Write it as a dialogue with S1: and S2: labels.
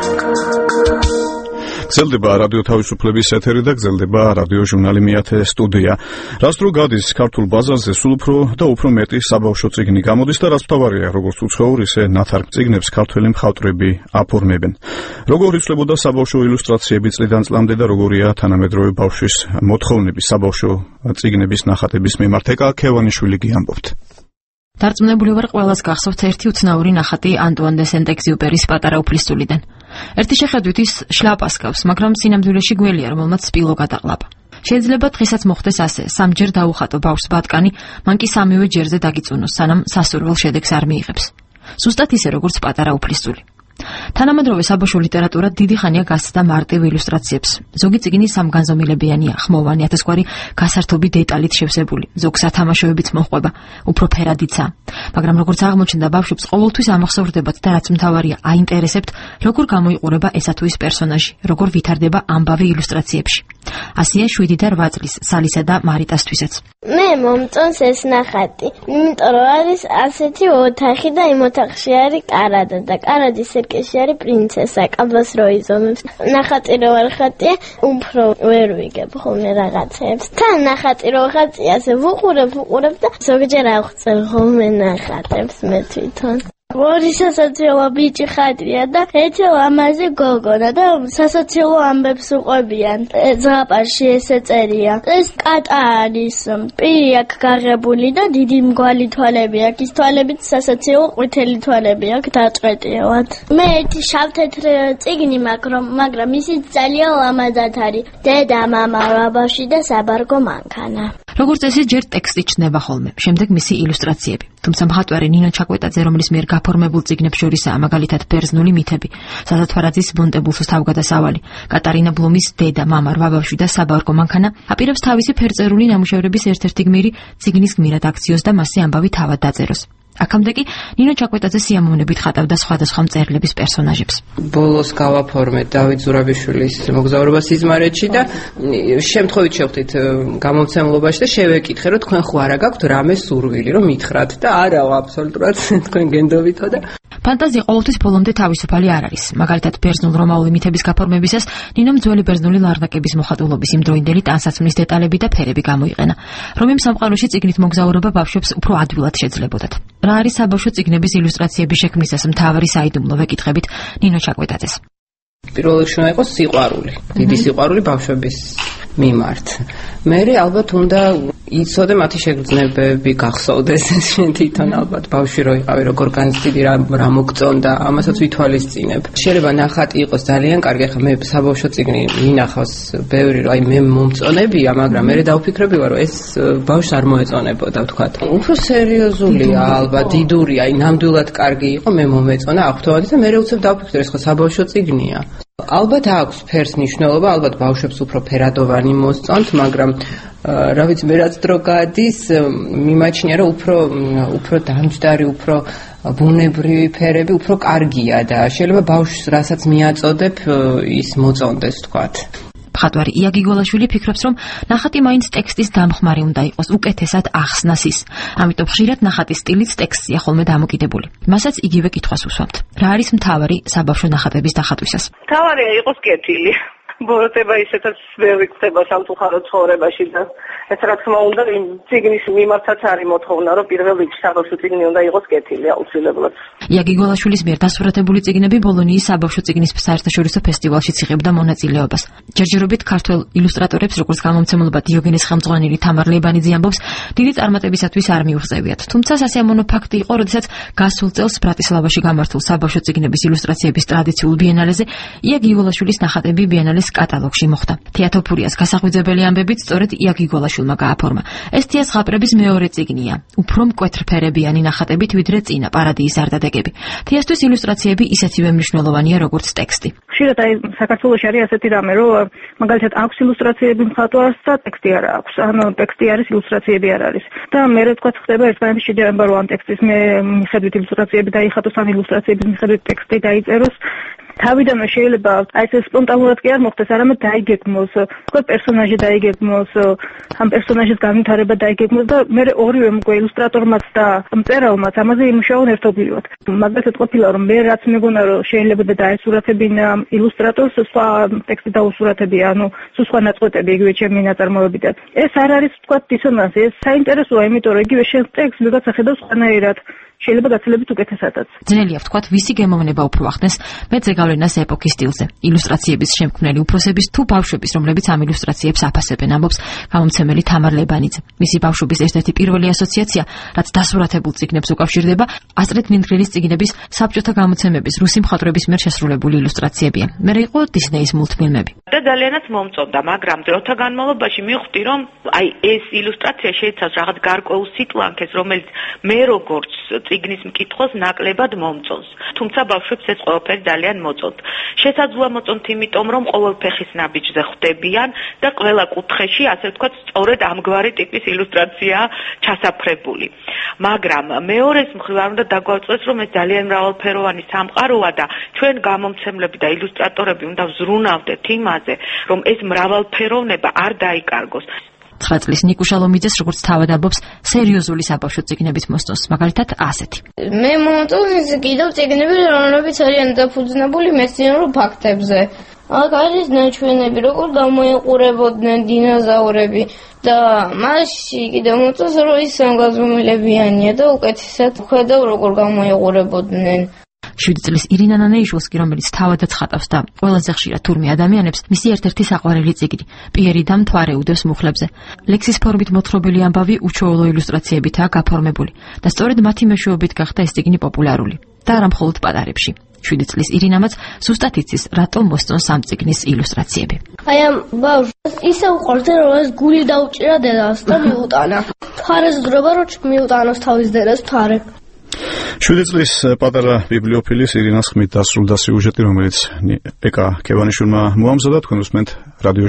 S1: გრძელდება რადიო თავისუფლების ეთერი და გრძელდება რადიო ჟურნალი მეათე სტუდია. რაც დრო გადის ქართულ ბაზარზე სულ უფრო და უფრო მეტი საბავშვო წიგნი გამოდის და რაც მთავარია, როგორც უცხოურ, ისე ნათარგ წიგნებს ქართველი მხატვრები აფორმებენ. როგორ იცვლებოდა საბავშვო ილუსტრაციები წლიდან წლამდე და როგორია თანამედროვე ბავშვის მოთხოვნები საბავშვო წიგნების ნახატების მიმართ, ეკა ქევანიშვილი გიამბობთ.
S2: დარწმუნებული ვარ, ყველას გახსოვთ ერთი უცნაური ნახატი ანტუან დე სენტ-ეგზიუპერის პატარა უფლისწულიდან. ერთი შეხედვით ის შლაპას გავს, მაგრამ სინამდვილეში გველია, რომელმაც სპილო გადაყლაპა. შეიძლება დღესაც მოხდეს ასე, სამჯერ დაუხატო ბავშვს ბატკანი, მან კი სამივე ჯერზე დაგიწუნოს, სანამ სასურველ შედეგს არ მიიღებს. ზუსტად ისე, როგორც პატარა უფლისწული. თანამედროვე საბავშვო ლიტერატურა დიდი ხანია გასცდა მარტივ ილუსტრაციებს. ზოგი წიგნი სამგანზომილებიანია, ხმოვანი, ათასგვარი გასართობი დეტალით შევსებული, ზოგ სათამაშოებიც მოჰყვება, უფრო ფერადიცაა. მაგრამ როგორც აღმოჩნდა, ბავშვებს ყოველთვის ამახსოვრდებათ და რაც მთავარია, აინტერესებთ, როგორ გამოიყურება ესა თუ ის პერსონაჟი, როგორ ვითარდება ამბავი ილუსტრაციებში. ასეა 7 და 8 წლის სალისა და მარიტასთვისაც.
S3: მე მომწონს ეს ნახატი, იმიტომ რომ არის ასეთი ოთახი და იმ ოთახში არის კარადა და კარადის სერკეში არის პრინცესა, კაბას რო იზომებს. ნახატი რო არ ხატია, უფრო ვერ ვიგებ ხოლმე რაღაცებს. თან ნახატი რო ხატია, ასე ვუყურებ და ზოგჯერ ავხსენ ხოლმე ნახატებს მე თვითონ. ორი სასაცილო ბიჭი ხატია და ერთი ლამაზი გოგონა და სასაცილო ამბებს უყვებიან. ზღაპარში ესე წერია. ეს კატა არის, პირი აქვს გაღებული და დიდი მგვალი თვალები აქვს. ის თვალებით სასაცილო ყვითელი თვალები აქვს დაჭყეტილად. მე ერთი შავ-თეთრ წიგნი მაგრამ ისიც ძალიან ლამაზად არის. დედა, მამა, ბავშვი და საბარგო მანქანა.
S2: როგორც წესი, ჯერ ტექსტი ჩნდება ხოლმე, შემდეგ მისი ილუსტრაციები. თუმცა მხატვარი ნინო ჩაკვეტაძე, რომლის მიერ გაფორმებულ წიგნებს შორისაა მაგალითად ბერძნული მითები, საზათვარაძის ბუნტებულსოს თავგადასავალი, კატარინა ბლუმის დედა, მამა, ბავშვი და საბარგო მანქანა, აპირებს თავისი ფერწერული ნამუშევრების ერთ-ერთი გმირი წიგნის გმირად აქციოს და მასზე ამბავი თავად დაწეროს. აქამდე კი ნინო ჩაკვეტაძე სიამოვნებით ხატავდა სხვადასხვა მწერლების პერსონაჟებს.
S4: ბოლოს გავაფორმეთ დავით ზურაბიშვილის მოგზაურობა სიზმარეთში და შემთხვევით შევხვდით გამომცემლობაში და შევეკითხე, რომ თქვენ ხო არა გაქვთ რამე სურვილი, რომ მითხრათ და არაო აბსოლუტურად თქვენ გენდობითო და
S2: ფანტაზია ყოველთვის ბოლომდე თავისუფალი არ არის. მაგალითად, ბერძნულ-რომაული მითების გაფორმებისას ნინომ ძველი ბერძნული ლარნაკების მოხატულობის იმდროინდელი ტანსაცმლის დეტალები და ფერები გამოიყენა, რომიმ სამყაროში წიგნით მოგზაურობა ბავშვებს უფრო ადვილად შეძლებოდათ. რა არის საბავშვო წიგნების ილუსტრაციების შექმნისას მთავარი საიდუმლო, ვეკითხებით ნინო ჩაკვეტაძეს.
S4: პირველ რიგში უნდა იყოს სიყვარული, დიდი სიყვარული ბავშვების მიმართ. მე ალბათ უნდა იცოდე მათი შეგრძნებები, გახსოვდეს შენ თვითონ ალბათ ბავშვი რო იყავი, როგორ განცდიდი რა მოგწონდა, ამასაც ვითვალისწინებ. შეიძლება ნახატი იყოს ძალიან კარგი, ახლა მე საბავშვო წიგნი მინახავს ბევრი, რომ აი მე მომწონებია, მაგრამ მე დავფიქრები ვარ, რომ ეს ბავშვს არ მოეწონებოდა, ვთქვათ. უფრო სერიოზულია, ალბათ დიდურია, აი ნამდვილად კარგი იყო, მე მომეწონა ავტომატურად და მე უცებ დავფიქრე, ეს ხო საბავშვო წიგნია. ალბათ აქვს ფერს მნიშვნელობა, ალბათ ბავშვებს უფრო ფერადოვანი მოსწონთ, მაგრამ რა ვიცი, მე რაც დრო გადის, მიმაჩნია, რომ უფრო დამჯდარი, უფრო ბუნებრივი ფერები უფრო კარგია და შეიძლება ბავშვს რასაც მიაწოდებ, ის მოწონდეს, თქვათ.
S2: მხატვარი იაგი გოლაშვილი ფიქრობს, რომ ნახატი მაინც ტექსტის დამხმარი უნდა იყოს, უკეთესად ახსნას ის. ამიტომ ხშირად ნახატის სტილიც ტექსტია ხოლმე დამოკიდებული. მასაც იგივე კითხვას უსვამთ. რა არის მთავარი საბავშვო ნახატების დახატვისას?
S5: მთავარია იყოს კეთილი. ბოროტება ისეთაც ვერ იქნება სამწუხარო ცხოვრებაში და ეს რა თქმა უნდა იმ წიგნის მიმართაც არის მოთხოვნა, რომ პირველ რიგში საბავშვო წიგნი უნდა იყოს კეთილი აუცილებლად.
S2: იაგი გოლაშვილის მიერ დასურათებული წიგნები ბოლონიის საბავშვო წიგნის საერთაშორისო ფესტივალშიც იღებდა მონაწილეობას. ჯერჯერობით ქართველ ილუსტრატორებს, როგორც გამომცემლობა დიოგენეს ხელმძღვანელი თამარ ლებანიძე ამბობს, დიდი წარმატებისათვის არ მიუღწევიათ. თუმცა სასიამოვნო ფაქტი იყო, როდესაც გასულ წელს ბრატისლავაში გამართულ საბავშვო წიგნების ილუსტრაციების ტრადიციულ ბიენალეზე იაგი გოლაშვილის ნახატები ბიენალეს კატალოგში მოხვდა. თეატოფურიას გასაღვიძებელი ამბებით სწორედ იაგი გოლაშვილმა გააფორმა. ეს თეატრების მეორე წიგნია. უფრო მკვეთრფერებიანი ნახატებით, ვიდრე წინა პარადიის არდადეგები. თეატრის ილუსტრაციები ისეთივე მნიშვნელოვანია, როგორც ტექსტი.
S5: ხშირად აი საქართველოში არის ასეთი რამე, რომ მაგალითად აქვს ილუსტრაციები მხატვარს და ტექსტი არ აქვს. ანუ ტექსტი არის, ილუსტრაციები არ არის. და მე თქვა ხდება ერთმანეთის შედარება, რომ ამ ტექსტის მიხედვით ილუსტრაციები დაიხატოს, ან ილუსტრაციების მიხედვით ტექსტი დაიწეროს.
S6: თავიდანვე შეიძლება აი ეს სპონტანურად კი არ მოხდეს, არამედ დაიგეგმოს, უკვე პერსონაჟი დაიგეგმოს, ამ პერსონაჟის განვითარება დაიგეგმოს და მე ორივე უკვე ილუსტრატორმაც და მწერალმაც ამაზე იმუშაონ ერთობლივად. მაგალითად ყოფილა რომ მე რაც მეგონა რომ შეიძლება დაესურათებინა ილუსტრატორს სხვა ტექსტი დაუსურათებია, ანუ სხვა ნაწყვეტები იგივე ჩემი ნაწარმოებიდან. ეს არ არის თქვა დისონანსი, ეს საინტერესოა, იმიტომ რომ იგივე შენ ტექსტს ვიღაცა ხედავს სხვანაირად. შეიძლება გაცილებით უკეთესადაც.
S2: ძნელია ვთქვათ, ვისი გემოვნება უფრო ახდენს მეძე გავლენას ეპოქის სტილზე. ილუსტრაციების შემქმნელი უფროსების თუ ბავშვების, რომლებიც ამ ილუსტრაციებს აფასებენ, ამბობს გამომცემელი თამარ ლებანიძე. მისი ბავშვობის ერთ-ერთი პირველი ასოციაცია, რაც დასურათებულ წიგნებს უკავშირდება, ასტრიდ მინდგრელის წიგნების საბჭოთა გამოცემების რუსი მხატვრების მიერ შესრულებული ილუსტრაციებია. მერე იყო დისნეის მულტფილმები.
S7: და ძალიანაც მომწონდა, მაგრამ დროთა განმავლობაში მივხვდი, რომ აი ეს ილუსტრაცია შეიცავს რაღაც გარკვეულ სიტლანქეს, რომელიც მე როგორც წიგნის მკითხველს ნაკლებად მომწონს. თუმცა ბავშვებს ეს ყველაფერი ძალიან მოწონთ. შესაძლოა მოწონთ, იმიტომ რომ ყოველ ფეხის ნაბიჯზე ხვდებიან და ყველა კუთხეში, ასე ვთქვათ, სწორედ ამგვარი ტიპის ილუსტრაციაა ჩასაფრებული. მაგრამ მეორეს მხრივ არ უნდა დაგვაწყვეტს, რომ ეს ძალიან მრავალფეროვანი სამყაროა და ჩვენ გამომცემლები და ილუსტრატორები უნდა ვზრუნავდეთ იმაზე, რომ ეს მრავალფეროვნება არ დაიკარგოს.
S2: 9 წლის ნიკუშა ლომიძეს როგორც თავად ამბობს, სერიოზული საბავშვო წიგნების მოსწონს, მაგალითად ასეთი.
S3: მე მომწონს კიდევ წიგნები, რომლებიც არიან დაფუძნებული მეცნიერულ ფაქტებზე. აქ არის ნაჩვენები, როგორ გამოიყურებოდნენ დინოზავრები და მასში კიდევ მომწონს, რომ ის სამგაზომილებიანია და უკეთესად ხედავ, როგორ გამოიყურებოდნენ.
S2: 7 წლის ირინა ნანეიშვილს კი, რომელიც თავადაც ხატავს და ყველაზე ხშირად თურმე ადამიანებს, მისი ერთ-ერთი საყვარელი წიგნი პიერი და მთვარე უდევს მუხლებზე. ლექსის ფორმით მოთხრობილი ამბავი უჩვეულო ილუსტრაციებითაა გაფორმებული და სწორედ მათი მეშვეობით გახდა ეს წიგნი პოპულარული და არა მხოლოდ პატარებში. 7 წლის ირინამაც ზუსტად იცის, რატომ მოსწონს ამ წიგნის ილუსტრაციები.
S3: აი ამ ბავშვს ისე უყვარდა, რომ ეს გული დაუჭირა დედას და მიუტანა. თვარეს დროება რომ მიუტანოს თავის დედას თვარე.
S1: 7 წლის პატარა ბიბლიოფილის ირინას ხმით დასრულდა სიუჟეტი, რომელიც ეკა ქევანიშვილმა მოამზადა. თქვენ უსმენთ რადიო